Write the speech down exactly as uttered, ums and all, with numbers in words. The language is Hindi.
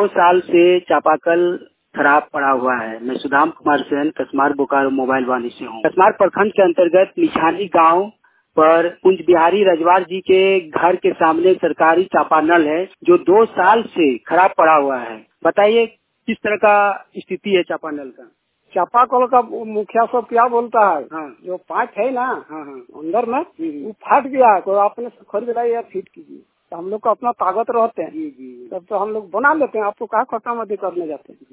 दो साल से चापाकल खराब पड़ा हुआ है। मैं सुदाम कुमार सेन कसमार बोकारो मोबाइल वाणी से हूँ। कसमार प्रखंड के अंतर्गत निछानी गांव पर कुंज बिहारी रजवार जी के घर के सामने सरकारी चापानल है जो दो साल से खराब पड़ा हुआ है। बताइए किस तरह का स्थिति है चापानल का? चापाकल का मुखिया सब क्या बोलता है? हाँ। जो पाइप है ना, हाँ हाँ अंदर में वो फट गया है, तो आपने खरीद लाइए या फिट कीजिए। तो हम लोग का अपना ताकत रहते हैं, जी जी, तब तो हम लोग बना लेते हैं। आपको क्या खर्चा मत करने जाते हैं।